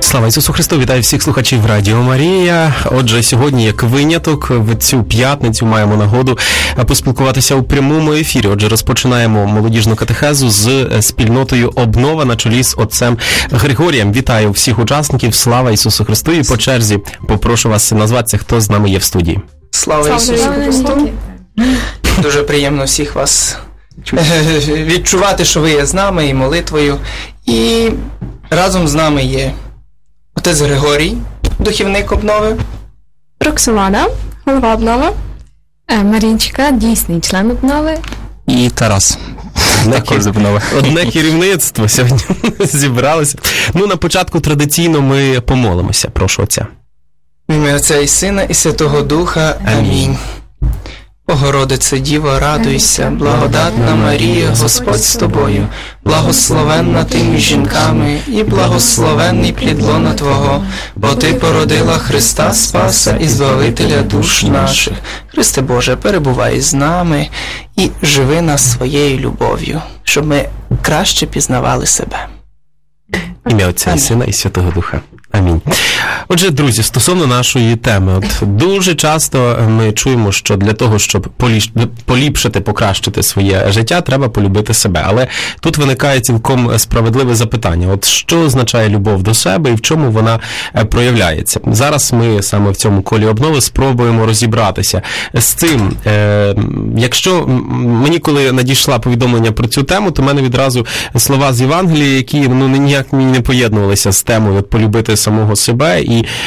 Слава Ісусу Христу! Вітаю всіх слухачів Радіо Марія. Отже, сьогодні, як виняток, в цю п'ятницю маємо нагоду поспілкуватися у прямому ефірі. Отже, розпочинаємо молодіжну катехезу з спільнотою «Обнова» на чолі з отцем Григорієм. Вітаю всіх учасників. Слава Ісусу Христу! І по черзі попрошу вас назватися, хто з нами є в студії. Слава Ісусу Христу! Дуже приємно всіх вас відчувати, що ви є з нами і молитвою. І разом з нами є отець Григорій, духівник «Обнови», Роксолана, голова «Обнови», Марінчка, дійсний член «Обнови», і Тарас, також з «Обнови». Одне керівництво сьогодні зібралося. Ну, на початку традиційно ми помолимося. Прошу отця. В ім'я Отця і Сина, і Святого Духа. Амінь. Богородице Діво, радуйся, благодатна Марія, Господь з тобою, благословенна ти між жінками, і благословенний плід лона Твого, бо Ти породила Христа Спаса і Збавителя душ наших. Христе Боже, перебувай з нами і живи нас своєю любов'ю, щоб ми краще пізнавали себе. Ім'я Отця і Сина і Святого Духа. Амінь. Отже, друзі, стосовно нашої теми, дуже часто ми чуємо, що для того, щоб поліпшити, покращити своє життя, треба полюбити себе. Але тут виникає цілком справедливе запитання. От що означає любов до себе і в чому вона проявляється? Зараз ми саме в цьому колі обнови спробуємо розібратися з цим. Якщо мені, коли надійшла повідомлення про цю тему, то в мене відразу слова з Євангелія, які ніяк не поєднувалися з темою полюбити самого себе,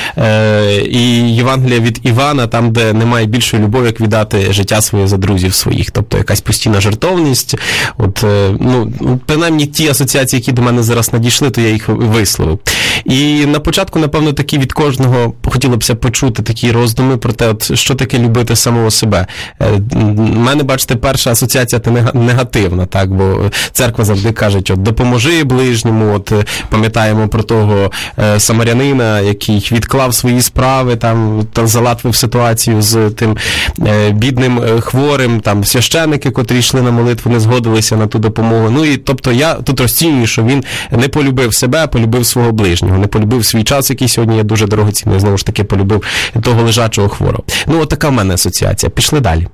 і Євангелія від Івана, там, де немає більшої любові, як віддати життя своє за друзів своїх. Тобто якась постійна жертовність. От, принаймні ті асоціації, які до мене зараз надійшли, то я їх висловив. І на початку, напевно, такі від кожного хотілося б почути такі роздуми про те, от, що таке любити самого себе. У мене, бачите, перша асоціація негативна, так, бо церква завжди каже, от, допоможи ближньому, от, пам'ятаємо про того самарянина, який відклав свої справи, там залатвив ситуацію з тим бідним хворим, там священники, котрі йшли на молитву, не згодилися на ту допомогу. Ну і тобто я тут розцінюю, що він не полюбив себе, а полюбив свого ближнього, не полюбив свій час, який сьогодні є дуже дорогоцінний, знову ж таки полюбив того лежачого хворого. Ну, от така в мене асоціація. Пішли далі.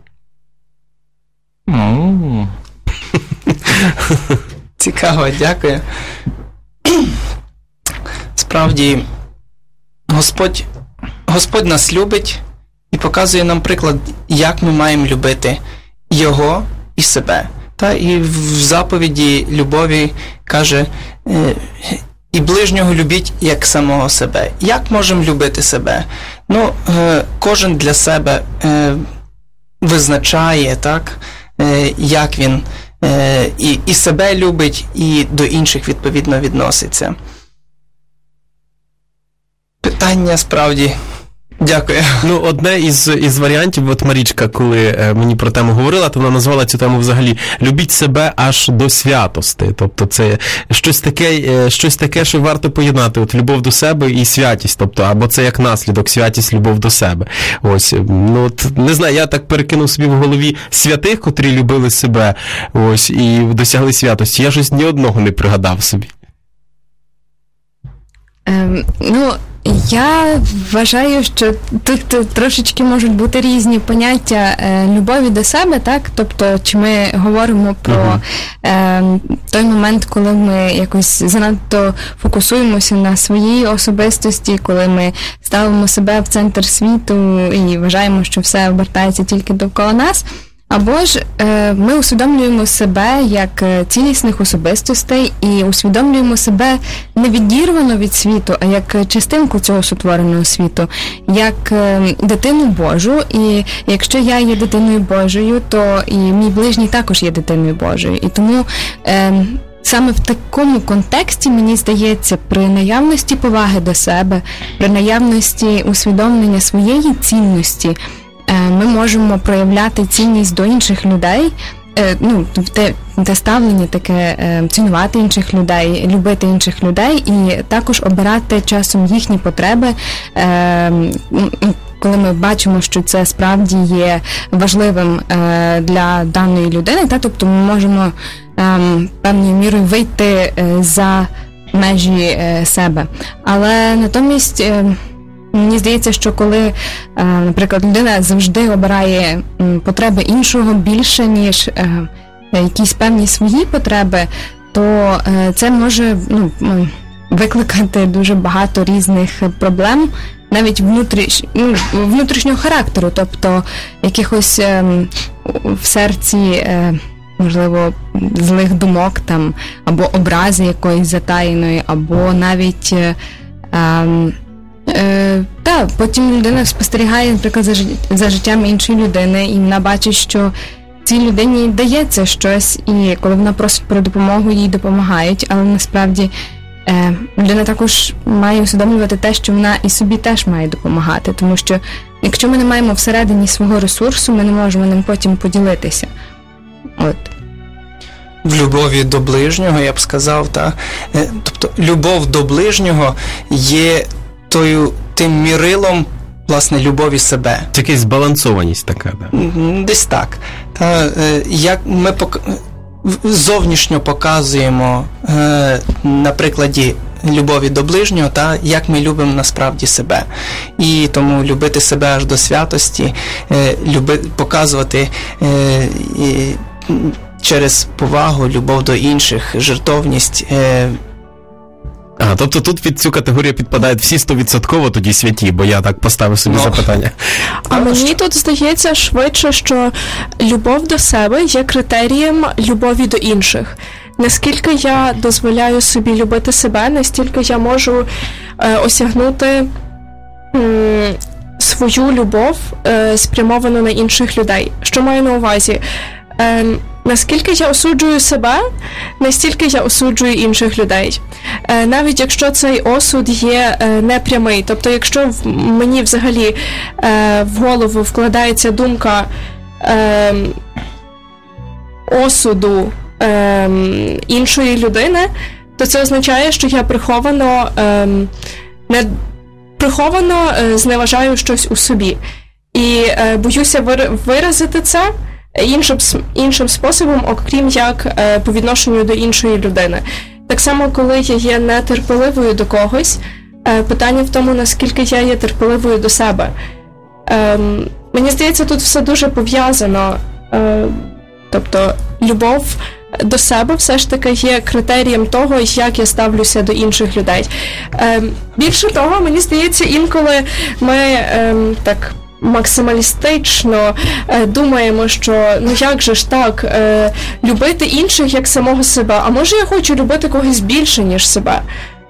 Цікаво, дякую. Справді, Господь нас любить і показує нам приклад, як ми маємо любити Його і себе. Та і в заповіді любові каже, і ближнього любіть, як самого себе. Як можемо любити себе? Ну, кожен для себе визначає, так, як він і себе любить, і до інших відповідно відноситься. Питання справді. Дякую. Ну, одне із варіантів, от Марічка, коли мені про тему говорила, то вона назвала цю тему взагалі «Любіть себе аж до святости». Тобто це щось таке, що варто поєднати. От любов до себе і святість. Тобто, або це як наслідок, святість, любов до себе. Ось, ну, от, не знаю, я так перекинув собі в голові святих, котрі любили себе, ось, і досягли святості. Я щось ні одного не пригадав собі. Я вважаю, що тут трошечки можуть бути різні поняття любові до себе, так? Тобто, чи ми говоримо про той момент, коли ми якось занадто фокусуємося на своїй особистості, коли ми ставимо себе в центр світу і вважаємо, що все обертається тільки довкола нас, або ж ми усвідомлюємо себе як цілісних особистостей і усвідомлюємо себе не відірвано від світу, а як частинку цього сотвореного світу, як дитину Божу. І якщо я є дитиною Божою, то і мій ближній також є дитиною Божою. І тому саме в такому контексті, мені здається, при наявності поваги до себе, при наявності усвідомлення своєї цінності, ми можемо проявляти цінність до інших людей, те ставлення таке, цінувати інших людей, любити інших людей і також обирати часом їхні потреби, коли ми бачимо, що це справді є важливим для даної людини, тобто ми можемо певною мірою вийти за межі себе. Але натомість мені здається, що коли, наприклад, людина завжди обирає потреби іншого більше, ніж якісь певні свої потреби, то це може викликати дуже багато різних проблем, навіть внутрішнього характеру, тобто якихось в серці, можливо, злих думок там, або образи якоїсь затаєної, або навіть потім людина спостерігає, наприклад, за життям іншої людини, і вона бачить, що цій людині дається щось, і коли вона просить про допомогу, їй допомагають, але насправді людина також має усвідомлювати те, що вона і собі теж має допомагати, тому що якщо ми не маємо всередині свого ресурсу, ми не можемо ним потім поділитися. От. В любові до ближнього, я б сказав, тобто любов до ближнього є тим мірилом, власне, любові себе. Це якась збалансованість така, да? Десь так. Як ми зовнішньо показуємо на прикладі любові до ближнього, як ми любимо насправді себе. І тому любити себе аж до святості, показувати через повагу, любов до інших, жертовність. Тобто тут під цю категорію підпадають всі 100% тоді святі, бо я так поставив собі запитання. А мені тут здається швидше, що любов до себе є критерієм любові до інших. Наскільки я дозволяю собі любити себе, настільки я можу осягнути свою любов, спрямовану на інших людей. Що маю на увазі? Наскільки я осуджую себе, настільки я осуджую інших людей. Навіть якщо цей осуд є непрямий, тобто якщо мені взагалі в голову вкладається думка осуду іншої людини, то це означає, що я приховано зневажаю щось у собі. І боюся виразити це іншим способом, окрім як по відношенню до іншої людини. Так само, коли я є нетерпеливою до когось, питання в тому, наскільки я є терпеливою до себе. Мені здається, тут все дуже пов'язано. Тобто, любов до себе все ж таки є критерієм того, як я ставлюся до інших людей. Більше того, мені здається, інколи ми так максималістично думаємо, що як же ж так, любити інших як самого себе, а може я хочу любити когось більше, ніж себе.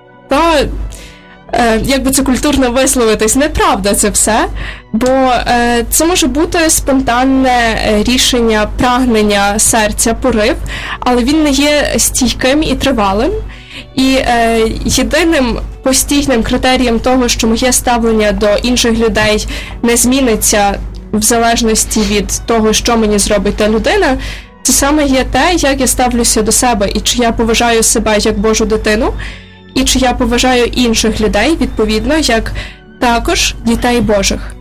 Як би це культурно висловитись, неправда це все, бо це може бути спонтанне рішення, прагнення серця, порив, але він не є стійким і тривалим. І єдиним постійним критерієм того, що моє ставлення до інших людей не зміниться в залежності від того, що мені зробить та людина, це саме є те, як я ставлюся до себе, і чи я поважаю себе як Божу дитину, і чи я поважаю інших людей, відповідно, як також дітей Божих.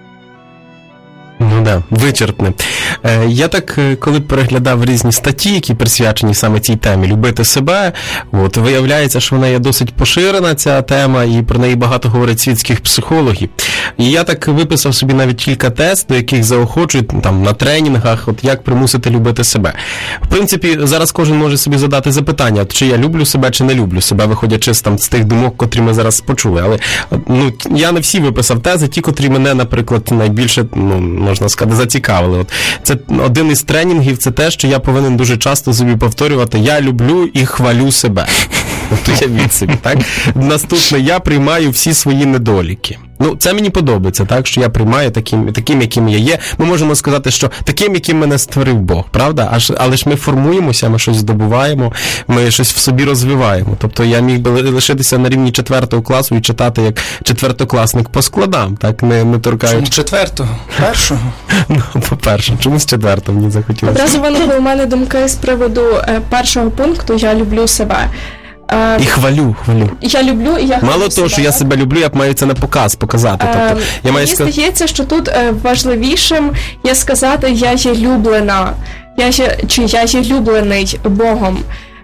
Ну да, вичерпне. Я так, коли переглядав різні статті, які присвячені саме цій темі «Любити себе», виявляється, що вона є досить поширена, ця тема, і про неї багато говорять світських психологів. І я так виписав собі навіть кілька тест, до яких заохочують там на тренінгах, як примусити любити себе. В принципі, зараз кожен може собі задати запитання, чи я люблю себе, чи не люблю себе, виходячи з тих думок, котрі ми зараз почули. Але я не всі виписав тези, ті, котрі мене, наприклад, найбільше, можна сказати, зацікавили. Це один із тренінгів, це те, що я повинен дуже часто собі повторювати: я люблю і хвалю себе. Уявіть собі, так? Наступне: я приймаю всі свої недоліки. Це мені подобається, так, що я приймаю таким, яким я є. Ми можемо сказати, що таким, яким мене створив Бог, правда? Але ж ми формуємося, ми щось здобуваємо, ми щось в собі розвиваємо. Тобто я міг би лишитися на рівні 4 класу і читати як 4-класник по складам, так, не торкаючи. Чому 4-го? Першого? По-перше, чомусь 4-го мені захотілося. Одразу виникли у мене думки з приводу першого пункту «Я люблю себе». І хвалю. Я люблю, і я хвалю. Мало того, що я себе люблю, я маю це на показ показати. Тобто, мені здається, що тут важливішим є сказати «я є люблена», чи «я є люблений Богом».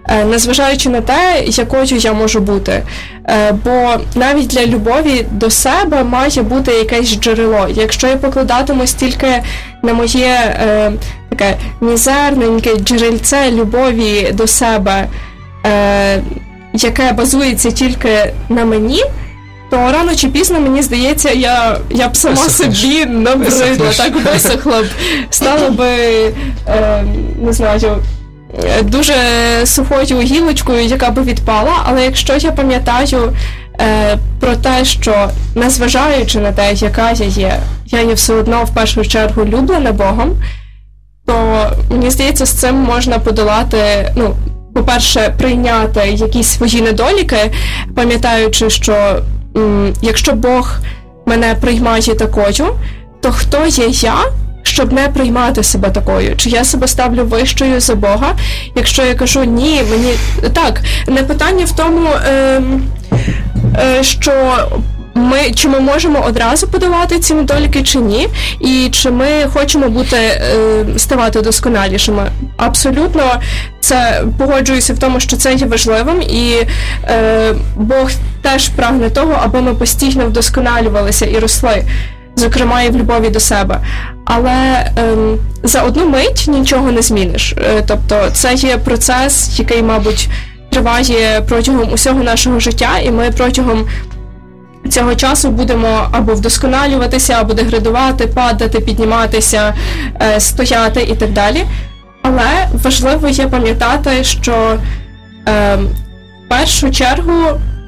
незважаючи на те, якою я можу бути. Бо навіть для любові до себе має бути якесь джерело. Якщо я покладатимусь тільки на моє таке мізерненьке джерельце любові до себе, яке базується тільки на мені, то рано чи пізно, мені здається, я б сама собі набридла, так висохла б, стала би, не знаю, дуже сухою гілочкою, яка би відпала. Але якщо я пам'ятаю про те, що незважаючи на те, яка я є все одно в першу чергу люблена Богом, то мені здається, з цим можна подолати, по-перше, прийняти якісь свої недоліки, пам'ятаючи, що якщо Бог мене приймає такою, то хто є я, щоб не приймати себе такою? Чи я себе ставлю вищою за Бога? Якщо я кажу, ні, мені... Так, не питання в тому, що чи ми можемо одразу подолати ці недоліки, чи ні, і чи ми хочемо ставати досконалішими. Абсолютно погоджуюся в тому, що це є важливим, і Бог теж прагне того, аби ми постійно вдосконалювалися і росли, зокрема і в любові до себе. Але за одну мить нічого не зміниш. Тобто це є процес, який, мабуть, триває протягом усього нашого життя, і ми протягом цього часу будемо або вдосконалюватися, або деградувати, падати, підніматися, стояти і так далі. Але важливо є пам'ятати, що в першу чергу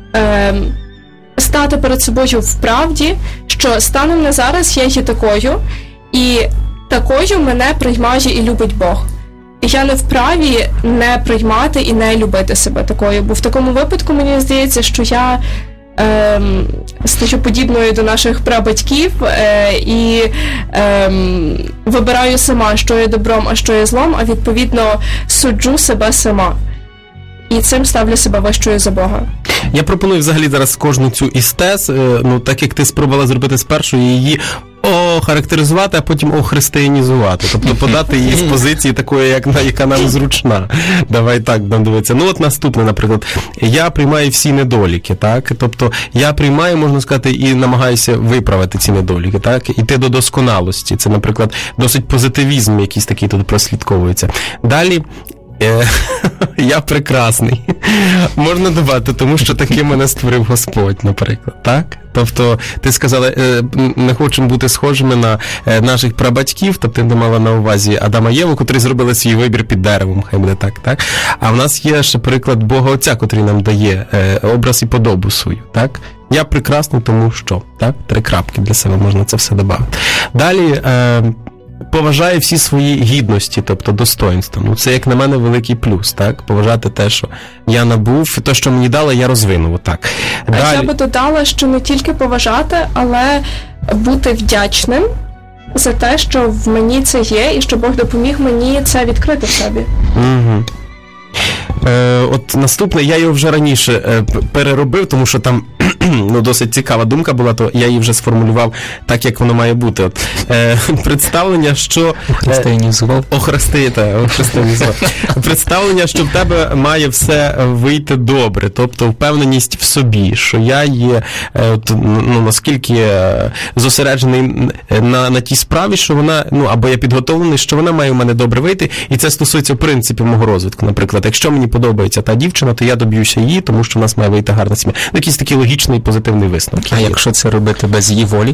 стати перед собою в правді, що станом на зараз я є такою, і такою мене приймає і любить Бог. І я не вправі не приймати і не любити себе такою, бо в такому випадку мені здається, що я стаю подібною до наших прабатьків і вибираю сама, що є добром, а що є злом, а відповідно суджу себе сама. І цим ставлю себе вищою за Бога. Я пропоную взагалі зараз кожну цю із тез, так як ти спробувала зробити спершу, її охарактеризувати, а потім охристиянізувати. Тобто подати її з позиції такої, яка нам зручна. Давай так будемо дивитися. Наступне, наприклад. Я приймаю всі недоліки, так? Тобто я приймаю, можна сказати, і намагаюся виправити ці недоліки, так? Іти до досконалості. Це, наприклад, досить позитивізм якийсь такий тут прослідковується. Далі я прекрасний. Можна додати, тому що таким мене створив Господь, наприклад, так? Тобто, ти сказала, не хочемо бути схожими на наших прабатьків, тобто ти мала на увазі Адама і Єву, котрі зробили свій вибір під деревом, хай буде так, так? А в нас є ще приклад Бога Отця, котрий нам дає образ і подобу свою, так? Я прекрасний, тому що, так? 3 крапки для себе можна це все додати. Далі, поважаю всі свої гідності, тобто достоинства. Це, як на мене, великий плюс, так? Поважати те, що я набув, те, що мені дали, я розвинув, отак. Далі... Я би додала, що не тільки поважати, але бути вдячним за те, що в мені це є, і що Бог допоміг мені це відкрити в собі. Угу. От наступне, я його вже раніше переробив, тому що там досить цікава думка була, то я її вже сформулював так, як воно має бути. От, представлення, що... Охристиянізував. Охристиянізував. Представлення, що в тебе має все вийти добре, тобто впевненість в собі, що я є, наскільки зосереджений на тій справі, що вона, або я підготовлений, що вона має в мене добре вийти, і це стосується принципів мого розвитку. Наприклад, якщо мені подобається та дівчина, то я доб'юся її, тому що в нас має вийти гарна сім'я. Якийсь такий логічний, позитивний висновок. А якщо це робити без її волі?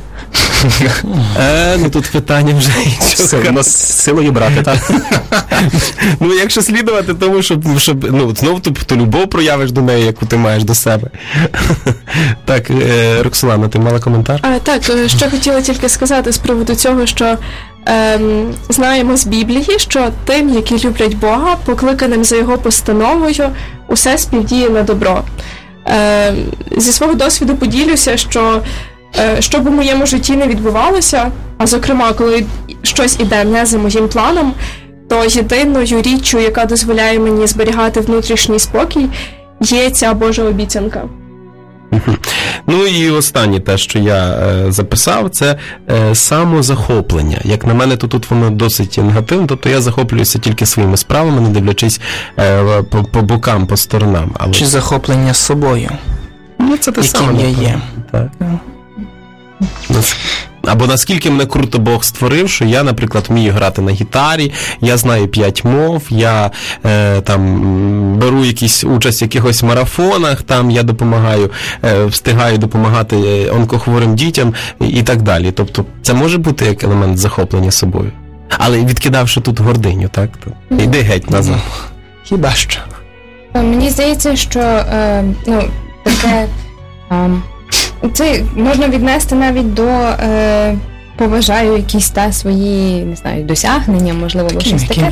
Тут питання вже іншого. Силою брати, так? Якщо слідувати тому, щоб знову то любов проявиш до неї, яку ти маєш до себе. Так, Роксолана, ти мала коментар? Так, що хотіла тільки сказати з приводу цього, що знаємо з Біблії, що тим, які люблять Бога, покликаним за Його постановою, усе співдіє на добро. Зі свого досвіду поділюся, що б у моєму житті не відбувалося, а зокрема, коли щось іде не за моїм планом, то єдиною річчю, яка дозволяє мені зберігати внутрішній спокій, є ця Божа обіцянка. Ну і останнє те, що я записав, це самозахоплення. Як на мене, то тут воно досить негативно, тобто я захоплююся тільки своїми справами, не дивлячись по бокам, по сторонам. Але... Чи захоплення собою? Ну, це те саме. Яким я є. Так. Або наскільки мене круто Бог створив, що я, наприклад, вмію грати на гітарі, я знаю 5 мов, я там беру якісь участь в якихось марафонах, там я допомагаю, встигаю допомагати онкохворим дітям і так далі. Тобто це може бути як елемент захоплення собою. Але відкидавши тут гординю, так? То йди геть назад. Хіба що? Мені здається, що таке... Це можна віднести навіть до поважаю якісь свої, не знаю, досягнення, можливо, або щось таке,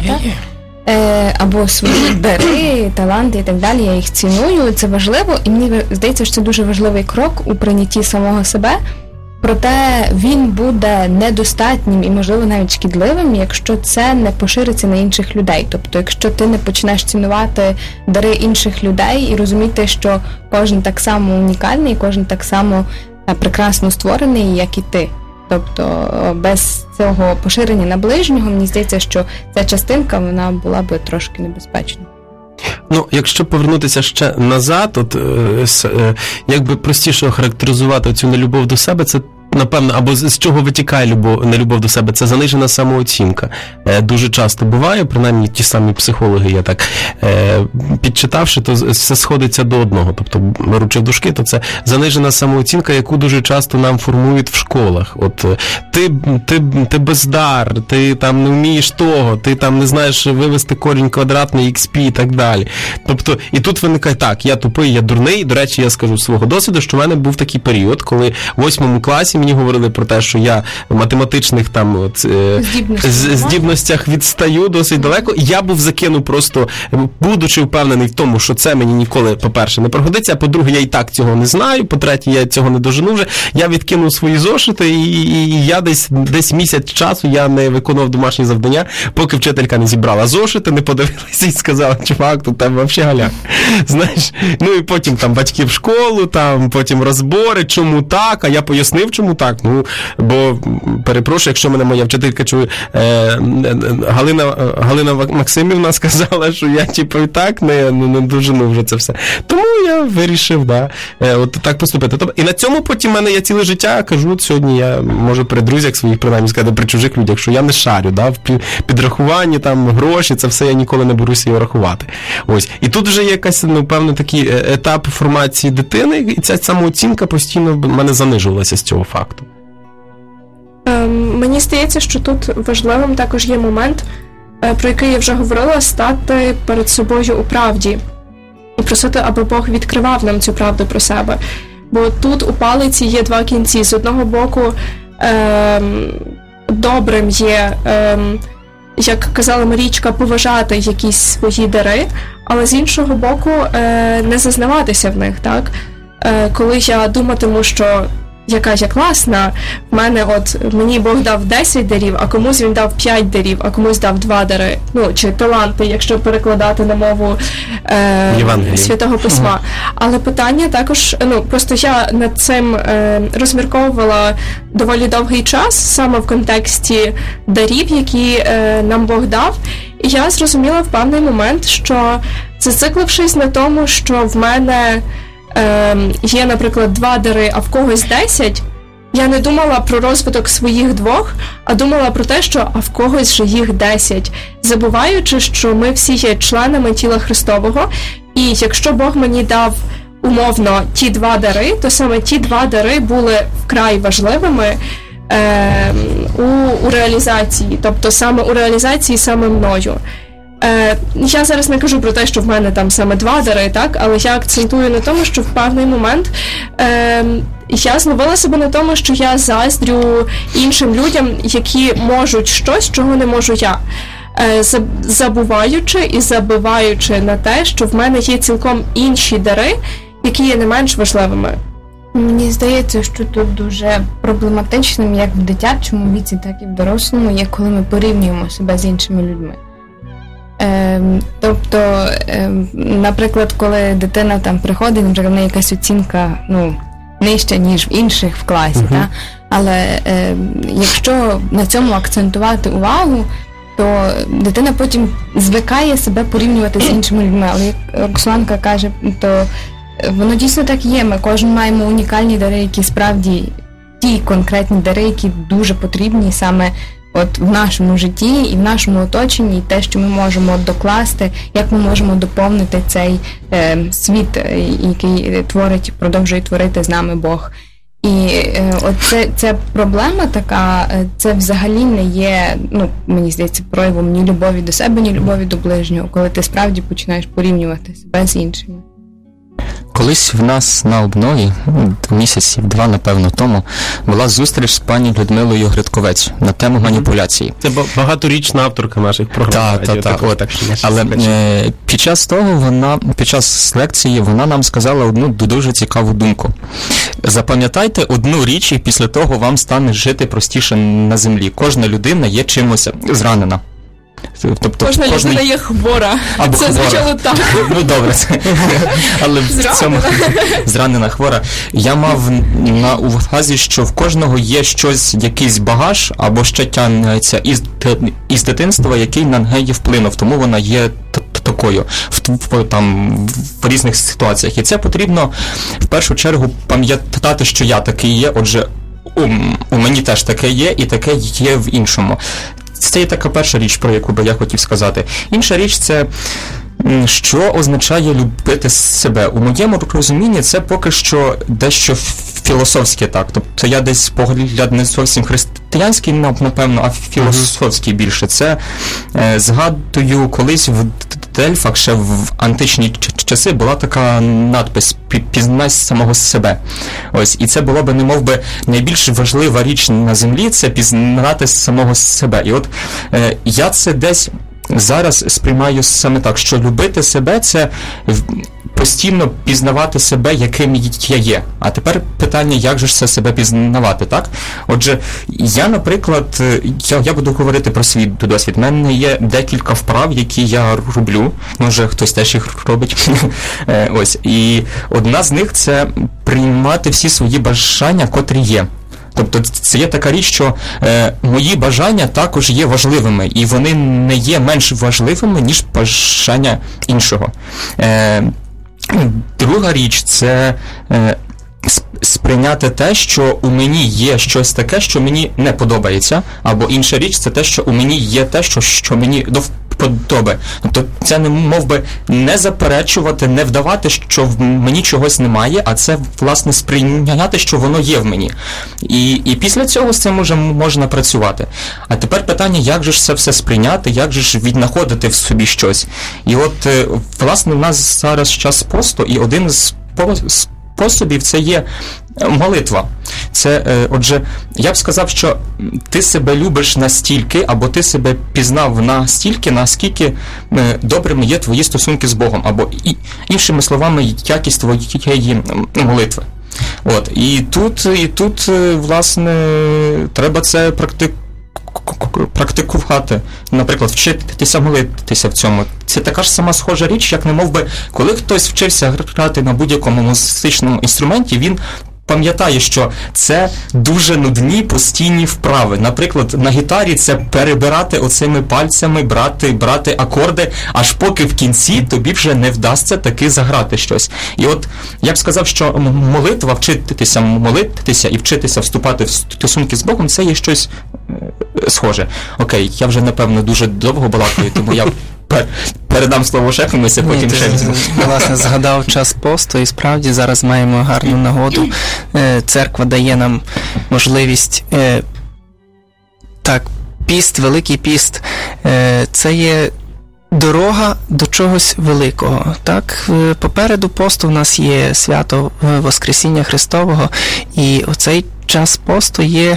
або свої дари, таланти і так далі, я їх ціную, це важливо, і мені здається, що це дуже важливий крок у прийнятті самого себе, проте він буде недостатнім і, можливо, навіть шкідливим, якщо це не пошириться на інших людей. Тобто, якщо ти не почнеш цінувати дари інших людей і розуміти, що кожен так само унікальний, кожен так само прекрасно створений, як і ти. Тобто, без цього поширення на ближнього, мені здається, що ця частинка, вона була би трошки небезпечною. Ну, якщо повернутися ще назад, от як би простіше охарактеризувати цю нелюбов до себе, це, напевно, або з чого витікає нелюбов до себе, це занижена самооцінка. Дуже часто буває, принаймні ті самі психологи, я так підчитавши, то все сходиться до одного. Тобто, беручи в дужки, то це занижена самооцінка, яку дуже часто нам формують в школах. От ти бездар, ти там не вмієш того, ти там не знаєш вивести корінь квадратний XP і так далі. Тобто, і тут виникає, так, я тупий, я дурний. До речі, я скажу свого досвіду, що в мене був такий період, коли в 8 класі мені говорили про те, що я в математичних там здібностях відстаю досить далеко. Я був закинув просто, будучи впевнений в тому, що це мені ніколи, по-перше, не пригодиться, а по-друге, я і так цього не знаю, по-третє, я цього не дожену вже. Я відкинув свої зошити, і я десь місяць часу я не виконував домашні завдання, поки вчителька не зібрала зошити, не подивилася і сказала, чувак, тут тебе взагалі галяк. Знаєш, ну і потім там батьки в школу, там потім розбори, чому так, а я пояснив, чому так. Ну, бо, перепрошую, якщо мене моя вчителька чує, Галина Максимівна сказала, що я, типу, і так не дожену вже це все. Тому я вирішив, от так поступити. Тобто, і на цьому потім в мене я ціле життя кажу, сьогодні я можу при друзях своїх, принаймні, сказати, при чужих людях, що я не шарю, в підрахуванні, там, гроші, це все я ніколи не беруся його рахувати. Ось. І тут вже є якась, певно, такий етап формації дитини, і ця самооцінка постійно в мене занижувалася з цього факту. Мені здається, що тут важливим також є момент, про який я вже говорила, стати перед собою у правді. І просити, аби Бог відкривав нам цю правду про себе. Бо тут у палиці є два кінці. З одного боку, добрим є, як казала Марічка, поважати якісь свої дари, але з іншого боку, не зазнаватися в них, так? Коли я думатиму, що яка я класна, в мене мені Бог дав 10 дарів, а комусь він дав 5 дарів, а комусь дав 2 дари, чи таланти, якщо перекладати на мову Святого Письма. Але питання також, просто я над цим розмірковувала доволі довгий час, саме в контексті дарів, які нам Бог дав, і я зрозуміла в певний момент, що зациклившись на тому, що в мене є, наприклад, 2 дари, а в когось 10, я не думала про розвиток своїх 2, а думала про те, що а в когось же їх 10, забуваючи, що ми всі є членами тіла Христового, і якщо Бог мені дав умовно ті 2 дари, то саме ті 2 дари були вкрай важливими у реалізації, тобто саме у реалізації саме мною. Я зараз не кажу про те, що в мене там саме 2 дари, так, але я акцентую на тому, що в певний момент я зловила себе на тому, що я заздрю іншим людям, які можуть щось, чого не можу я, забуваючи і забиваючи на те, що в мене є цілком інші дари, які є не менш важливими. Мені здається, що тут дуже проблематичним, як в дитячому віці, так і в дорослому, є коли ми порівнюємо себе з іншими людьми. Тобто, наприклад, коли дитина там приходить, наприклад, в неї якась оцінка, нижча, ніж в інших в класі, але якщо на цьому акцентувати увагу, то дитина потім звикає себе порівнювати з іншими людьми. Але як Роксоланка каже, то воно дійсно так є. Ми кожен маємо унікальні дари, які справді ті конкретні дари, які дуже потрібні саме от в нашому житті і в нашому оточенні, і те, що ми можемо докласти, як ми можемо доповнити цей світ, який продовжує творити з нами Бог. І ця проблема така, це взагалі не є, мені здається, проявом ні любові до себе, ні любові до ближнього, коли ти справді починаєш порівнювати себе з іншими. Колись в нас на обнові, місяців 2, напевно, тому, була зустріч з пані Людмилою Гридковець на тему маніпуляції. Це багаторічна авторка наших програм. Так. Але під час лекції вона нам сказала одну дуже цікаву думку. Запам'ятайте одну річ, і після того вам стане жити простіше на землі. Кожна людина є чимось зранена. Тобто, кожна людина є хвора. Або це звучало так. Добре. Але в цьому зранена, хвора. Я мав на увазі, що в кожного є щось, якийсь багаж, або ще тягнеться із дитинства, який на неї вплинув. Тому вона є такою в різних ситуаціях. І це потрібно в першу чергу пам'ятати, що я такий є, отже, у мені теж таке є, і таке є в іншому. Це є така перша річ, про яку би я хотів сказати. Інша річ – це що означає любити себе. У моєму розумінні це поки що дещо філософське, так. Тобто я десь погляд не зовсім християнський, напевно, а філософський більше. Це, згадую, колись в Дельфах, ще в античні часи, була така надпис «Пізнай самого себе». Ось, і це було би, немов би, найбільш важлива річ на землі – це пізнати самого себе. І от я це десь зараз сприймаю саме так, що любити себе – це постійно пізнавати себе, яким я є. А тепер питання, як же ж це себе пізнавати, так? Отже, я, наприклад, я буду говорити про свій досвід. У мене є декілька вправ, які я роблю. Може, хтось теж їх робить. Ось. І одна з них – це приймати всі свої бажання, котрі є. Тобто це є така річ, що мої бажання також є важливими, і вони не є менш важливими, ніж бажання іншого. Друга річ – це сприйняти те, що у мені є щось таке, що мені не подобається, або інша річ – це те, що у мені є те, що мені до вподоби. Тобто це не мов би не заперечувати, не вдавати, що в мені чогось немає, а це, власне, сприйняти, що воно є в мені. І після цього з цим уже можна працювати. А тепер питання, як же ж це все сприйняти, як же ж віднаходити в собі щось. І от, власне, у нас зараз час посту, і один з способів це є молитва. Це, отже, я б сказав, що ти себе любиш настільки, або ти себе пізнав настільки, наскільки добрими є твої стосунки з Богом, або іншими словами, якість твоєї молитви. От. І тут, власне, треба це практикувати. Наприклад, вчитися молитися в цьому. Це така ж сама схожа річ, як немов би, коли хтось вчився грати на будь-якому музичному інструменті, він пам'ятає, що це дуже нудні постійні вправи. Наприклад, на гітарі це перебирати оцими пальцями, брати акорди, аж поки в кінці тобі вже не вдасться таки заграти щось. І от я б сказав, що молитва, вчитися молитися і вчитися вступати в стосунки з Богом, це є щось схоже. Окей, я вже, напевно, дуже довго балакаю, тому я передам слово шефу, потім ще візьму. Власне, згадав час посту, і справді зараз маємо гарну нагоду. Церква дає нам можливість, піст, Великий піст, це є дорога до чогось великого. Так, попереду посту в нас є свято Воскресіння Христового, і оцей час посту є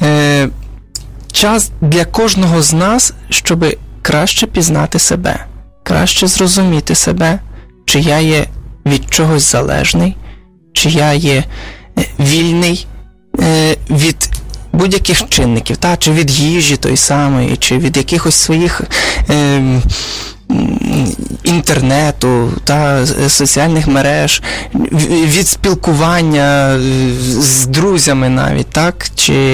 час для кожного з нас, щоби краще пізнати себе, краще зрозуміти себе, чи я є від чогось залежний, чи я є вільний від будь-яких чинників, чи від їжі той самої, чи від якихось своїх інтернету та соціальних мереж, від спілкування з друзями навіть, так?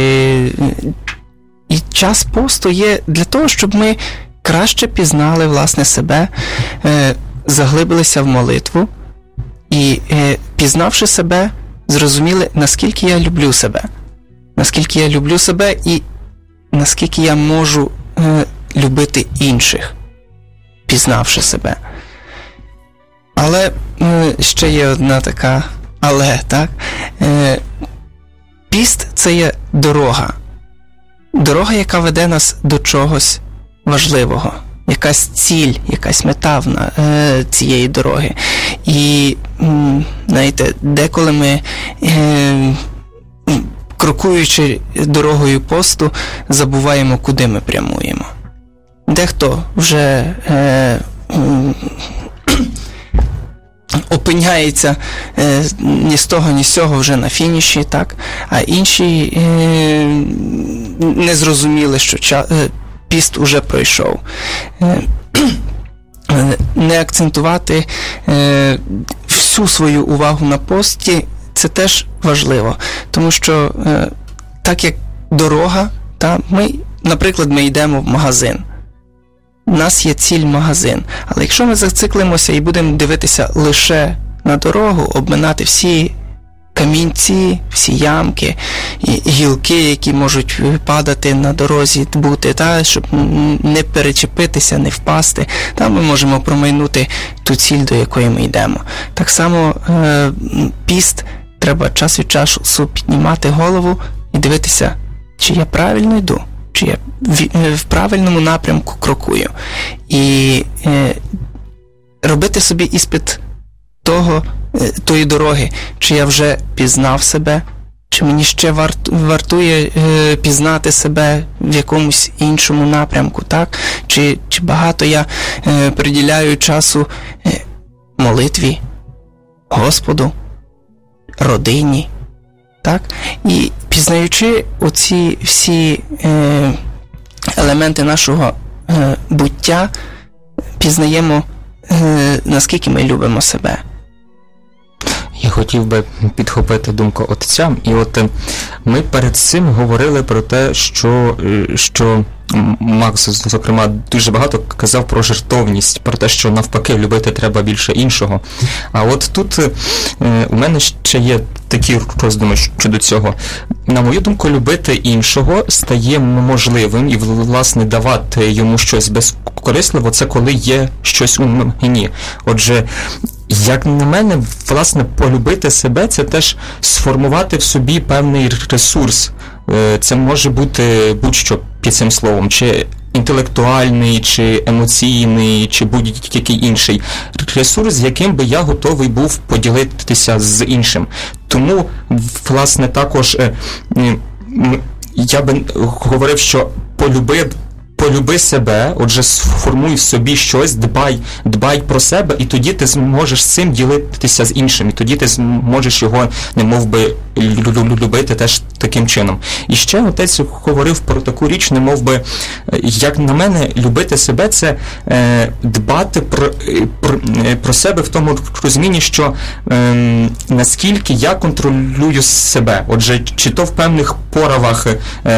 І час посту є для того, щоб ми краще пізнали, власне, себе, заглибилися в молитву і, пізнавши себе, зрозуміли, наскільки я люблю себе. Наскільки я люблю себе і наскільки я можу любити інших, пізнавши себе. Але ще є одна така але, так? Піст – це є дорога. Дорога, яка веде нас до чогось важливого. Якась ціль, якась мета цієї дороги. І, знаєте, деколи ми, крокуючи дорогою посту, забуваємо, куди ми прямуємо. Дехто вже опиняється ні з того, ні з цього вже на фініші, так? А інші не зрозуміли, що піст уже пройшов. Не акцентувати всю свою увагу на пості – це теж важливо. Тому що так як дорога, наприклад, ми йдемо в магазин. У нас є ціль магазин. Але якщо ми зациклимося і будемо дивитися лише на дорогу, обминати всі камінці, всі ямки, і гілки, які можуть падати на дорозі, бути, щоб не перечепитися, не впасти, там ми можемо промайнути ту ціль, до якої ми йдемо. Так само піст, треба час від часу піднімати голову і дивитися, чи я правильно йду, чи я в правильному напрямку крокую. І робити собі іспит тої дороги, чи я вже пізнав себе, чи мені ще вартує пізнати себе в якомусь іншому напрямку, так? Чи багато я приділяю часу молитві, Господу, родині, так? І пізнаючи оці всі елементи нашого буття, пізнаємо, наскільки ми любимо себе. Я хотів би підхопити думку отця. І от ми перед цим говорили про те, що Макс, зокрема, дуже багато казав про жертовність, про те, що навпаки любити треба більше іншого. А от тут у мене ще є такі роздуми щодо цього. На мою думку, любити іншого стає можливим і, власне, давати йому щось безкорисливо, це коли є щось у мені. Отже, як на мене, власне, полюбити себе – це теж сформувати в собі певний ресурс. Це може бути будь-що під цим словом, чи інтелектуальний, чи емоційний, чи будь-який інший ресурс, з яким би я готовий був поділитися з іншим. Тому, власне, також я би говорив, що полюби себе, отже, сформуй в собі щось, дбай про себе, і тоді ти зможеш з цим ділитися з іншим, і тоді ти зможеш його, немов би, любити теж таким чином. І ще отець говорив про таку річ, немов би, як на мене, любити себе – це дбати про себе в тому розумінні, що наскільки я контролюю себе. Отже, чи то в певних поравах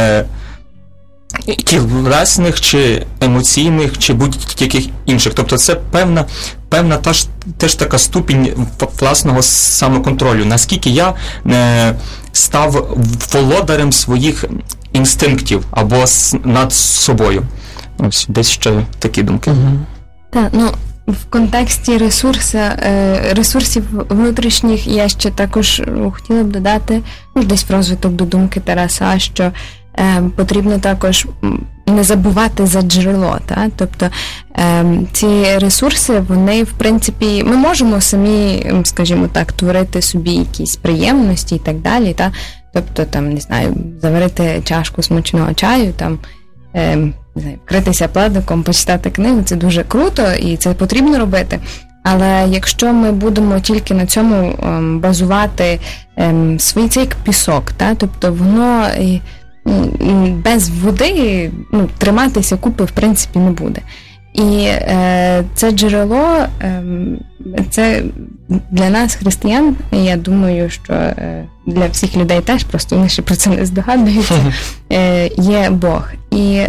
тілесних, чи емоційних, чи будь-яких інших. Тобто це певна теж така ступінь власного самоконтролю. Наскільки я став володарем своїх інстинктів або над собою. Ось, десь ще такі думки. Так, в контексті ресурсів внутрішніх я ще також хотіла б додати, десь в розвиток до думки Тараса, що потрібно також не забувати за джерело. Та? Тобто ці ресурси, вони, в принципі, ми можемо самі, скажімо так, творити собі якісь приємності і так далі. Та? Тобто, там, не знаю, заварити чашку смачного чаю, там, вкритися пледиком, почитати книгу, це дуже круто і це потрібно робити. Але якщо ми будемо тільки на цьому базувати свій цей пісок, та? Тобто воно без води триматися купи, в принципі, не буде. І це джерело, це для нас, християн, я думаю, що для всіх людей теж, просто вони ще про це не здогадуються, є Бог. І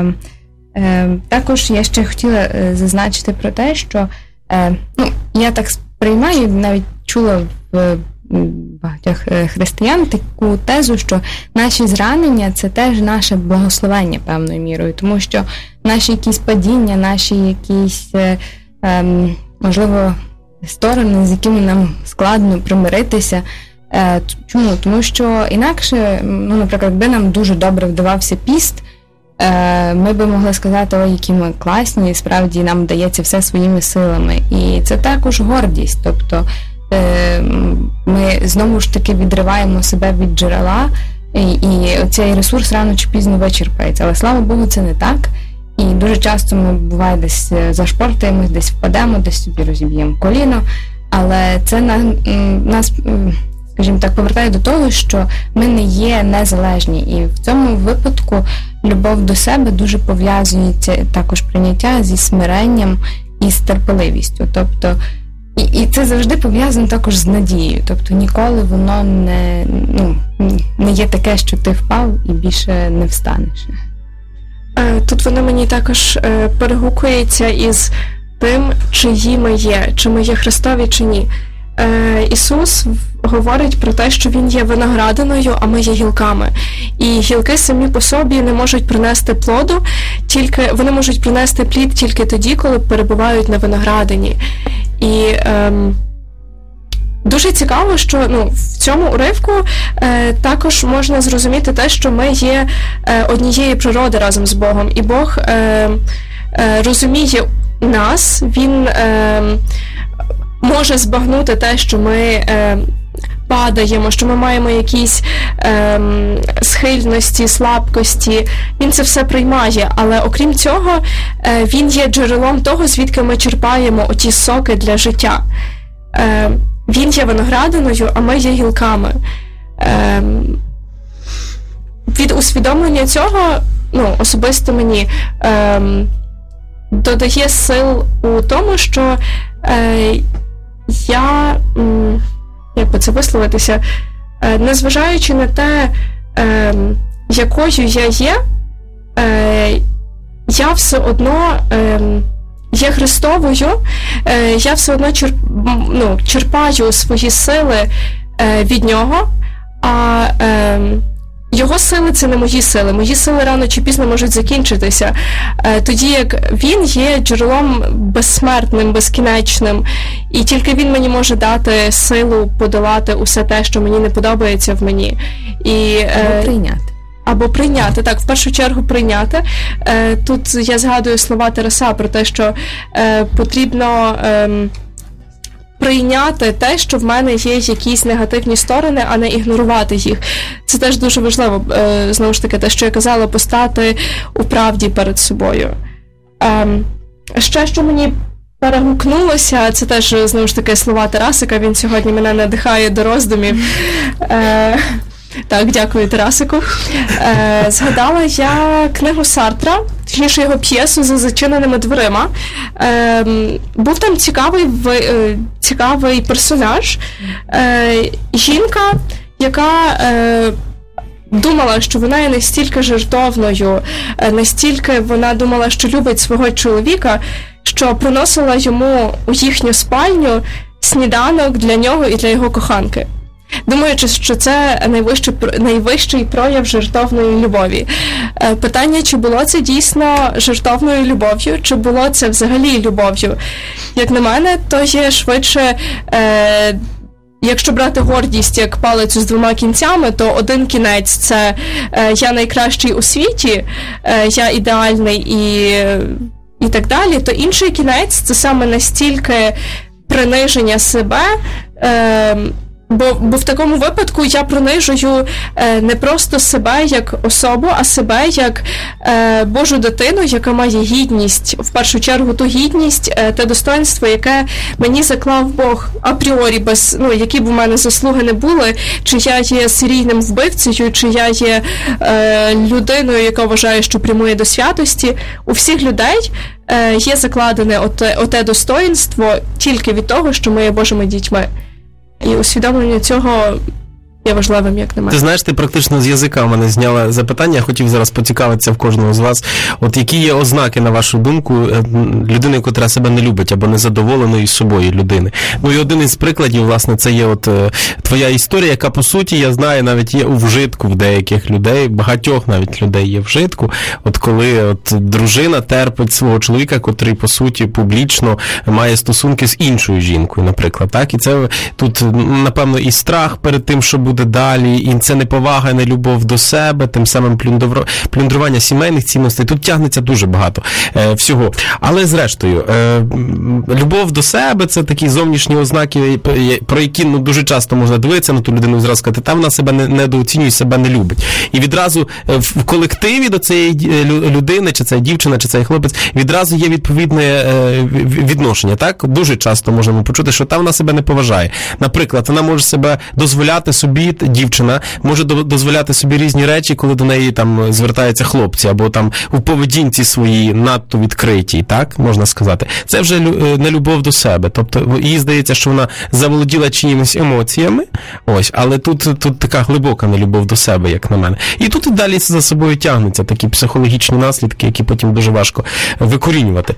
також я ще хотіла зазначити про те, що я так сприймаю, навіть чула в багатьох християн таку тезу, що наші зранення – це теж наше благословення певною мірою, тому що наші якісь падіння, наші якісь, можливо, сторони, з якими нам складно примиритися. Чому? Тому що інакше, наприклад, якби нам дуже добре вдавався піст, ми би могли сказати, ой, які ми класні, і справді нам вдається все своїми силами. І це також гордість, тобто ми знову ж таки відриваємо себе від джерела, і цей ресурс рано чи пізно вичерпається. Але, слава Богу, це не так. І дуже часто ми, буває, десь зашпортаємось, десь впадемо, десь собі розіб'ємо коліно. Але це нас, скажімо так, повертає до того, що ми не є незалежні. І в цьому випадку любов до себе дуже пов'язується також прийняття зі смиренням і з терпеливістю. Тобто, і це завжди пов'язано також з надією. Тобто ніколи воно не є таке, що ти впав і більше не встанеш. Тут воно мені також перегукується із тим, чиї ми є, чи ми є Христові, чи ні. Ісус говорить про те, що Він є виноградиною, а ми є гілками. І гілки самі по собі не можуть принести плоду, вони можуть принести плід тільки тоді, коли перебувають на виноградині. І дуже цікаво, що в цьому уривку також можна зрозуміти те, що ми є однієї природи разом з Богом. І Бог розуміє нас, Він може збагнути те, що ми падаємо, що ми маємо якісь схильності, слабкості. Він це все приймає, але окрім цього, він є джерелом того, звідки ми черпаємо оті соки для життя. Він є виноградиною, а ми є гілками. Від усвідомлення цього, особисто мені, додає сил у тому, що я, як би це висловитися, незважаючи на те, якою я є, я все одно є Христовою, я все одно черпаю свої сили від Нього, а Його сили – це не мої сили. Мої сили рано чи пізно можуть закінчитися. Тоді як Він є джерелом безсмертним, безкінечним. І тільки Він мені може дати силу подолати усе те, що мені не подобається в мені. Або прийняти. Так, в першу чергу прийняти. Тут я згадую слова Тараса про те, що потрібно прийняти те, що в мене є якісь негативні сторони, а не ігнорувати їх. Це теж дуже важливо, знову ж таки, те, що я казала, постати у правді перед собою. Ще, що мені перегукнулося, це теж, знову ж таки, слова Тарасика, він сьогодні мене надихає до роздумів. Так, дякую, Тарасику. Згадала я книгу Сартра, точніше його п'єсу «За зачиненими дверима». Був там цікавий персонаж. Жінка, яка думала, що вона є настільки жертовною, настільки вона думала, що любить свого чоловіка, що приносила йому у їхню спальню сніданок для нього і для його коханки. Думаючи, що це найвищий прояв жертовної любові. Питання, чи було це дійсно жертовною любов'ю, чи було це взагалі любов'ю? Як на мене, то є швидше, якщо брати гордість як палицю з двома кінцями, то один кінець – це я найкращий у світі, я ідеальний і так далі, то інший кінець – це саме настільки приниження себе, Бо в такому випадку я принижую не просто себе як особу, а себе як Божу дитину, яка має гідність, в першу чергу ту гідність, те достоинство, яке мені заклав Бог апріорі, без, які б у мене заслуги не були, чи я є серійним вбивцею, чи я є людиною, яка вважає, що прямує до святості. У всіх людей є закладене оте достоинство тільки від того, що ми є Божими дітьми. І усвідомлення цього є важливим, як на мене. Ти знаєш, ти практично з язика в мене зняла запитання, я хотів зараз поцікавитися в кожного з вас. От які є ознаки, на вашу думку, людини, яка себе не любить, або незадоволеної собою людини? Ну і один із прикладів, власне, це є от твоя історія, яка, по суті, я знаю, навіть є у вжитку в деяких людей, багатьох навіть людей є в вжитку, от коли от дружина терпить свого чоловіка, котрий, по суті, публічно має стосунки з іншою жінкою, наприклад, так? І це тут, напевно, і страх перед тим, що буде далі, і це неповага, не любов до себе, тим самим плюндрування сімейних цінностей. Тут тягнеться дуже багато всього. Але, зрештою, любов до себе – це такі зовнішні ознаки, про які дуже часто можна дивитися на ту людину і зразу сказати, та вона себе недооцінює, себе не любить. І відразу в колективі до цієї людини, чи це дівчина, чи цей хлопець, відразу є відповідне відношення. Так? Дуже часто можемо почути, що та вона себе не поважає. Наприклад, вона може себе дозволяти собі, дівчина може дозволяти собі різні речі, коли до неї там звертаються хлопці, або там у поведінці своїй надто відкритій, так, можна сказати. Це вже не любов до себе. Тобто, їй здається, що вона заволоділа чиїмось емоціями, ось, але тут така глибока нелюбов до себе, як на мене. І тут і далі за собою тягнуться такі психологічні наслідки, які потім дуже важко викорінювати.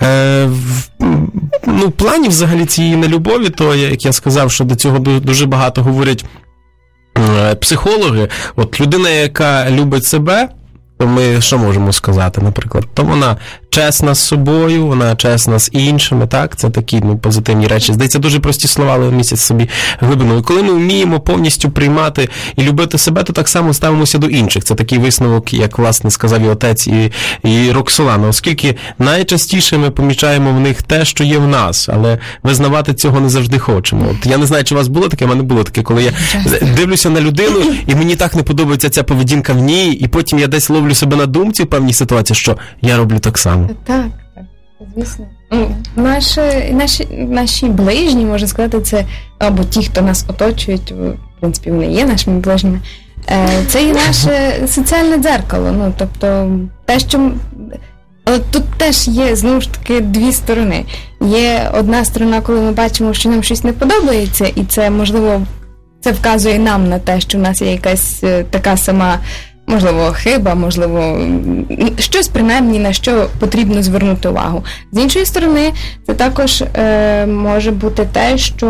В плані взагалі цієї нелюбові, то, як я сказав, що до цього дуже багато говорять психологи, от людина, яка любить себе, то ми що можемо сказати, наприклад? То вона чесна з собою, вона чесна з іншими, так? Це такі позитивні речі. Здається, дуже прості слова, але містять собі глибину. І коли ми вміємо повністю приймати і любити себе, то так само ставимося до інших. Це такий висновок, як, власне, сказав і отець, і Роксолана. Оскільки найчастіше ми помічаємо в них те, що є в нас, але визнавати цього не завжди хочемо. От я не знаю, чи у вас було таке, в мене було таке, коли я дивлюся на людину, і мені так не подобається ця поведінка в ній, і потім я десь ловлю себе на думці в певній ситуації, що я роблю так само. Так, звісно. Наші ближні, можна сказати, це або ті, хто нас оточують, в принципі, вони є нашими ближніми, це є наше соціальне дзеркало. Тобто, те, що... Але тут теж є, знову ж таки, дві сторони. Є одна сторона, коли ми бачимо, що нам щось не подобається, і це, можливо, це вказує нам на те, що в нас є якась така сама, можливо, хиба, можливо, щось, принаймні, на що потрібно звернути увагу. З іншої сторони, це також може бути те, що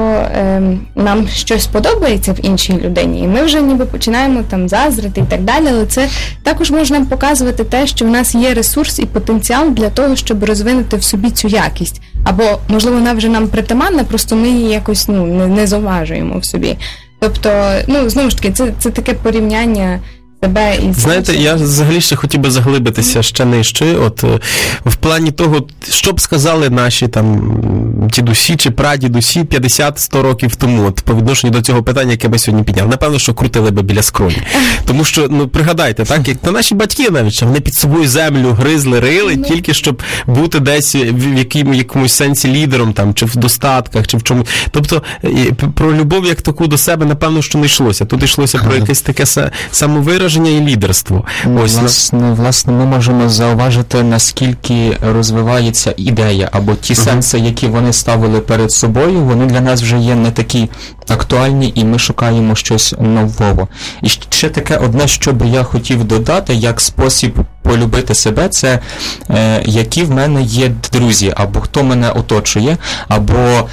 нам щось подобається в іншій людині, і ми вже ніби починаємо там заздрити і так далі, але це також може нам показувати те, що в нас є ресурс і потенціал для того, щоб розвинути в собі цю якість. Або, можливо, вона вже нам притаманна, просто ми її якось не зауважуємо в собі. Тобто, знову ж таки, це таке порівняння себе і... Знаєте, я взагалі ще хотів би заглибитися ще нижче, от в плані того, що б сказали наші там дідусі чи прадідусі 50-100 років тому, от по відношенню до цього питання, яке ми сьогодні підняли. Напевно, що крутили би біля скроні. Тому що, пригадайте, так, як наші батьки навіть, вони під собою землю гризли, рили, тільки щоб бути десь в якомусь сенсі лідером, там, чи в достатках, чи в чомусь. Тобто, про любов як таку до себе, напевно, що не йшлося. Тут йшлося про якесь таке самовираження і лідерство. Власне, ми можемо зауважити, наскільки розвивається ідея, або ті сенси, які вони ставили перед собою, вони для нас вже є не такі актуальні, і ми шукаємо щось нового. І ще таке одне, що би я хотів додати, як спосіб полюбити себе, це які в мене є друзі, або хто мене оточує, або,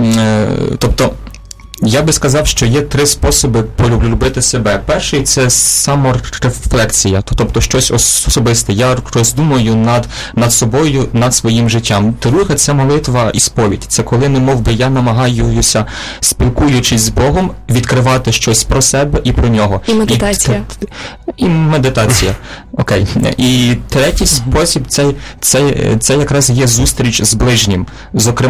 тобто, я би сказав, що є 3 способи полюбити себе. Перший – це саморефлексія, тобто щось особисте. Я роздумую над собою, над своїм життям. Друге – це молитва і сповідь. Це коли, немов би, я намагаюся, спілкуючись з Богом, відкривати щось про себе і про нього. І медитація. І медитація. Окей. І третій спосіб – це якраз є зустріч з ближнім. Зокрема, з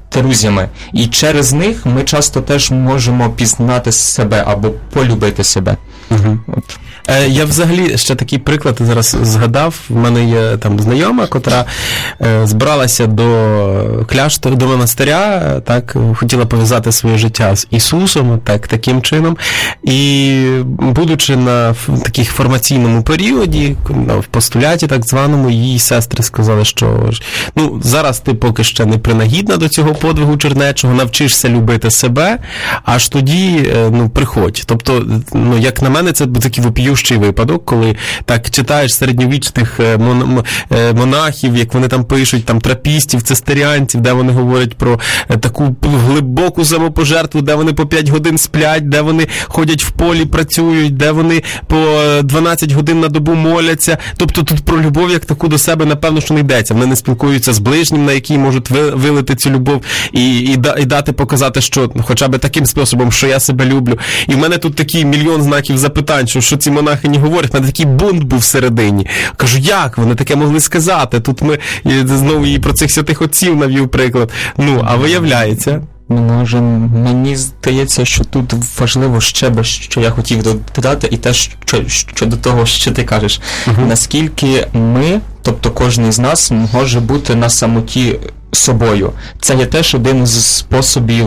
друзями. І через них ми часто теж можемо пізнати себе або полюбити себе. От. Я взагалі ще такий приклад зараз згадав. В мене є там знайома, котра збиралася до кляштору, до монастиря, так, хотіла пов'язати своє життя з Ісусом, так, таким чином. І будучи на таких формаційному періоді, в постуляті так званому, її сестри сказали, що зараз ти поки ще не принагідна до цього подвигу чернечого, навчишся любити себе, аж тоді приходь. Тобто, як на мене, це такий вопіющий випадок, коли так читаєш середньовічних монахів, як вони там пишуть, там трапістів, цистеріанців, де вони говорять про таку глибоку самопожертву, де вони по 5 годин сплять, де вони ходять в полі, працюють, де вони по 12 годин на добу моляться. Тобто тут про любов як таку до себе, напевно, що не йдеться. Вони не спілкуються з ближнім, на який можуть вилити цю любов і дати показати, що хоча б таким способом, що я себе люблю. І в мене тут такий мільйон знаків запитань, що ці монахині говорять, в мене такий бунт був всередині. Кажу, як вони таке могли сказати? Тут ми знову її про цих святих отців навів приклад. А виявляється... Може, мені здається, що тут важливо ще, що я хотів додати, і те, що до того, що ти кажеш. Наскільки ми, тобто кожен з нас, може бути на самоті собою. Це є теж один з способів,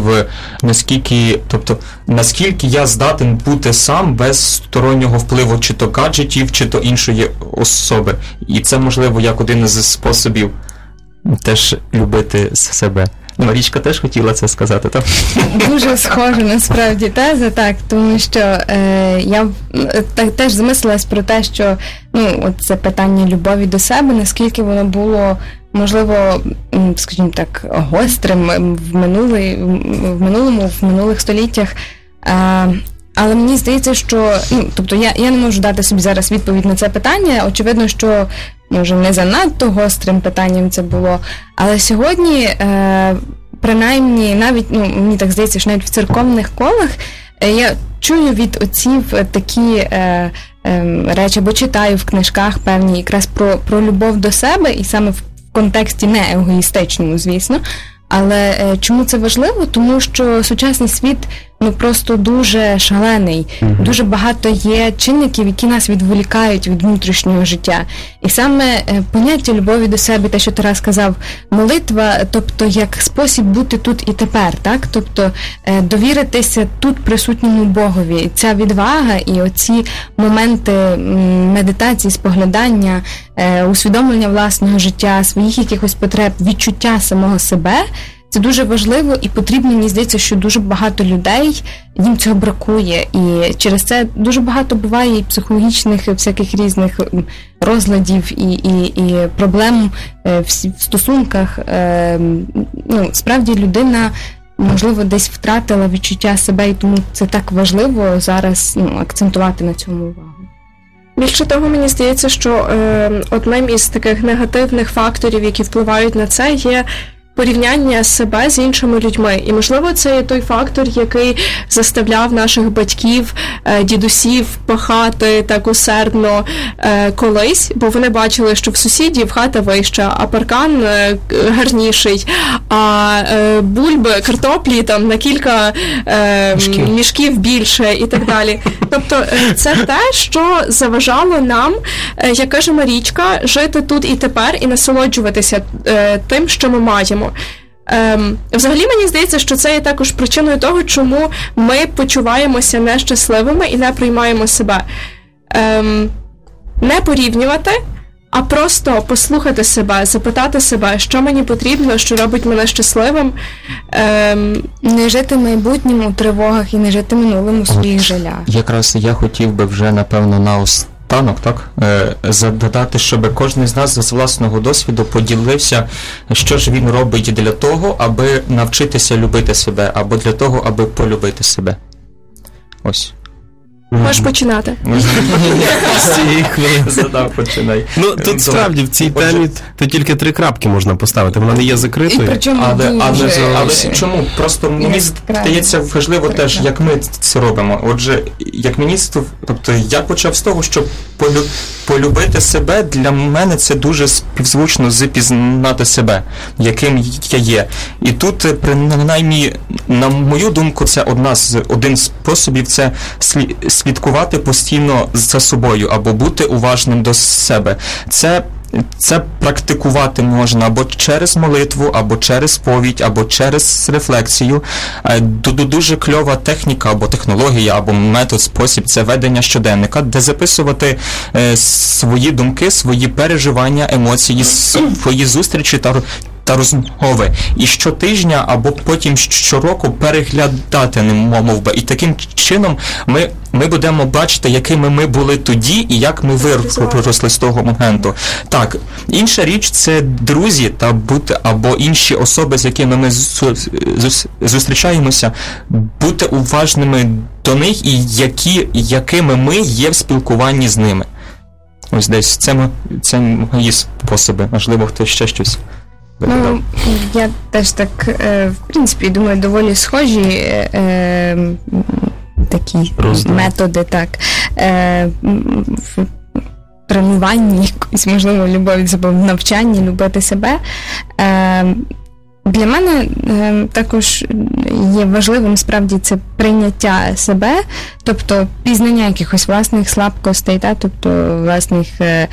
наскільки я здатен бути сам без стороннього впливу чи то гаджетів, чи то іншої особи. І це, можливо, як один із способів теж любити себе. Марічка теж хотіла це сказати, так? Дуже схожа, насправді, теза, так, тому що я теж замислилась про те, що це питання любові до себе, наскільки воно було, можливо, скажімо так, гострим в минулих століттях. Але мені здається, що, тобто я не можу дати собі зараз відповідь на це питання. Очевидно, що, може, не занадто гострим питанням це було. Але сьогодні, принаймні, навіть, мені так здається, що навіть в церковних колах я чую від отців такі речі, або читаю в книжках певні якраз про любов до себе, і саме в контексті не егоїстичному, звісно. Але чому це важливо? Тому що сучасний світ просто дуже шалений. Дуже багато є чинників, які нас відволікають від внутрішнього життя. І саме поняття любові до себе, те, що Тарас сказав, молитва, тобто як спосіб бути тут і тепер, так? Тобто довіритися тут присутньому Богові. І ця відвага і оці моменти медитації, споглядання, усвідомлення власного життя, своїх якихось потреб, відчуття самого себе – це дуже важливо і потрібно, мені здається, що дуже багато людей, їм цього бракує. І через це дуже багато буває і психологічних, всяких різних розладів і проблем в стосунках. Справді людина, можливо, десь втратила відчуття себе, і тому це так важливо зараз акцентувати на цьому увагу. Більше того, мені здається, що одним із таких негативних факторів, які впливають на це, є порівняння себе з іншими людьми. І, можливо, це є той фактор, який заставляв наших батьків, дідусів пахати так усердно колись, бо вони бачили, що в сусідів хата вища, а паркан гарніший, а бульби, картоплі там на кілька мішків більше і так далі. Тобто це те, що заважало нам, як каже Марічка, жити тут і тепер і насолоджуватися тим, що ми маємо. Взагалі, мені здається, що це є також причиною того, чому ми почуваємося нещасливими і не приймаємо себе. Не порівнювати, а просто послухати себе, запитати себе, що мені потрібно, що робить мене щасливим. Не жити майбутнім у тривогах і не жити минулим у своїх жалях. Якраз я хотів би вже, напевно, наостанок, задати, щоб кожен з нас з власного досвіду поділився, що ж він робить для того, аби навчитися любити себе, або для того, аби полюбити себе. Ось. Можеш починати. З цієї хвилини. Задав, починай. Ну, тут справді в цій темі то тільки 3 крапки можна поставити, вона не є І закритою. причому Але чому? Просто мені здається важливо теж, як ми це робимо. Отже, як мені, тобто я почав з того, що полюбити себе для мене це дуже співзвучно з пізнати себе, яким я є. І тут, принаймні, на мою думку, це один з способів, це слідкувати постійно за собою, або бути уважним до себе. Це практикувати можна або через молитву, або через сповідь, або через рефлексію. Дуже кльова техніка, або технологія, або метод, спосіб – це ведення щоденника, де записувати свої думки, свої переживання, емоції, свої зустрічі та розмови. І щотижня, або потім щороку переглядати, мов би. І таким чином ми будемо бачити, якими ми були тоді і як ми виросли з того моменту. Так, інша річ – це друзі або інші особи, з якими ми зустрічаємося, бути уважними до них і якими ми є в спілкуванні з ними. Ось десь це мої способи. Можливо, хтось ще щось. Ну, я теж так, в принципі, думаю, доволі схожі такі методи, так, в тренуванні, якось, можливо, любові себе, в навчанні, любити себе. Для мене також є важливим, справді, це прийняття себе, тобто пізнання якихось власних слабкостей, тобто власних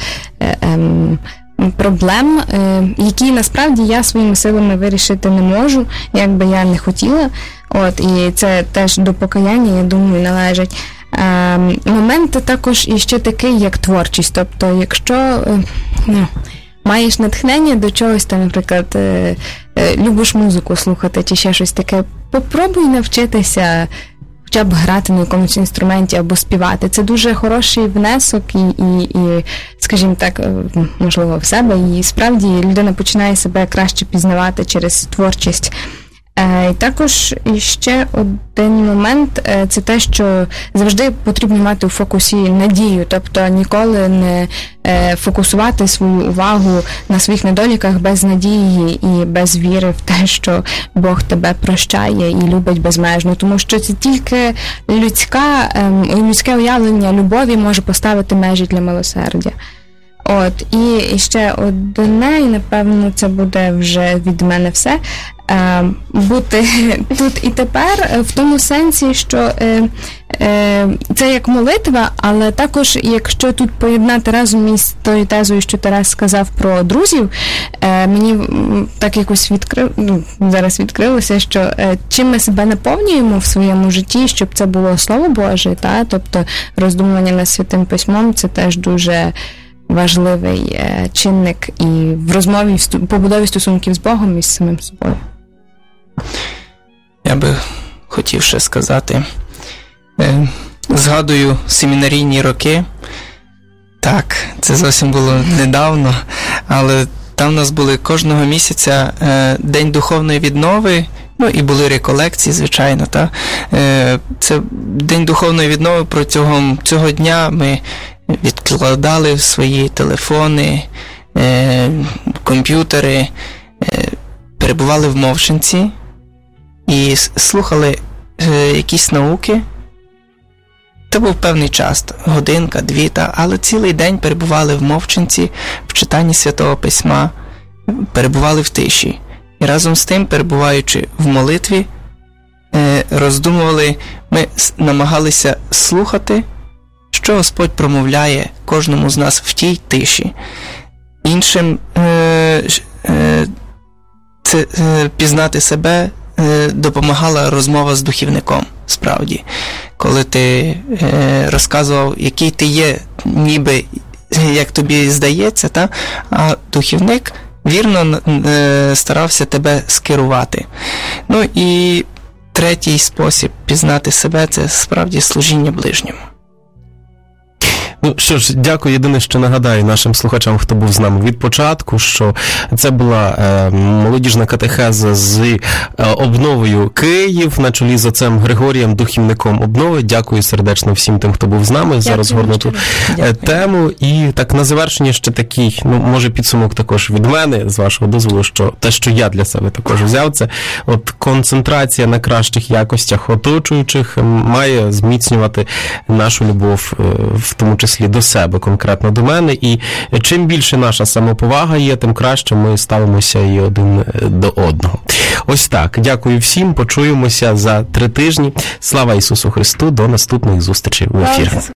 проблем, які насправді я своїми силами вирішити не можу, як би я не хотіла. І це теж до покаяння, я думаю, належить. Момент також іще такий, як творчість. Тобто, якщо маєш натхнення до чогось, там, наприклад, любиш музику слухати чи ще щось таке, попробуй навчитися хоча б грати на якомусь інструменті або співати. Це дуже хороший внесок і, скажімо так, можливо, в себе. І справді людина починає себе краще пізнавати через творчість. І також ще один момент – це те, що завжди потрібно мати у фокусі надію, тобто ніколи не фокусувати свою увагу на своїх недоліках без надії і без віри в те, що Бог тебе прощає і любить безмежно, тому що це тільки людське уявлення любові може поставити межі для милосердя. І ще одне, і напевно це буде вже від мене все. Бути тут і тепер в тому сенсі, що це як молитва, але також, якщо тут поєднати разом із тою тезою, що Тарас сказав про друзів, мені так якось зараз відкрилося, що чим ми себе наповнюємо в своєму житті, щоб це було Слово Боже, тобто роздумування над Святим Письмом, це теж дуже важливий чинник і в розмові, в побудові стосунків з Богом і з самим собою. Я би хотів ще сказати. Згадую семінарійні роки. Так, це зовсім було недавно, але там у нас були кожного місяця День духовної віднови, і були реколекції, звичайно. Це День духовної віднови, протягом цього дня ми відкладали свої телефони, комп'ютери, перебували в мовчанці і слухали якісь науки. Це був певний час, годинка, дві, але цілий день перебували в мовчанці, в читанні Святого Письма, перебували в тиші. І разом з тим, перебуваючи в молитві, роздумували, ми намагалися слухати, що Господь промовляє кожному з нас в тій тиші. Іншим це пізнати себе допомагала розмова з духівником, справді. Коли ти розказував, який ти є, ніби як тобі здається, а духівник вірно старався тебе скерувати. І третій спосіб пізнати себе – це справді служіння ближньому. Ну, що ж, дякую. Єдине, що нагадаю нашим слухачам, хто був з нами від початку, що це була молодіжна катехеза з обновою Київ на чолі з отцем Григорієм, духівником обнови. Дякую сердечно всім тим, хто був з нами за розгорнуту тему. І так на завершення ще такий, ну, може, підсумок також від мене, з вашого дозволу, що те, що я для себе також взяв, це от концентрація на кращих якостях оточуючих має зміцнювати нашу любов, в тому числі до себе, конкретно до мене. І чим більше наша самоповага є, тим краще ми ставимося і один до одного. Ось так. Дякую всім. Почуємося за 3 тижні. Слава Ісусу Христу. До наступних зустрічей в ефірі.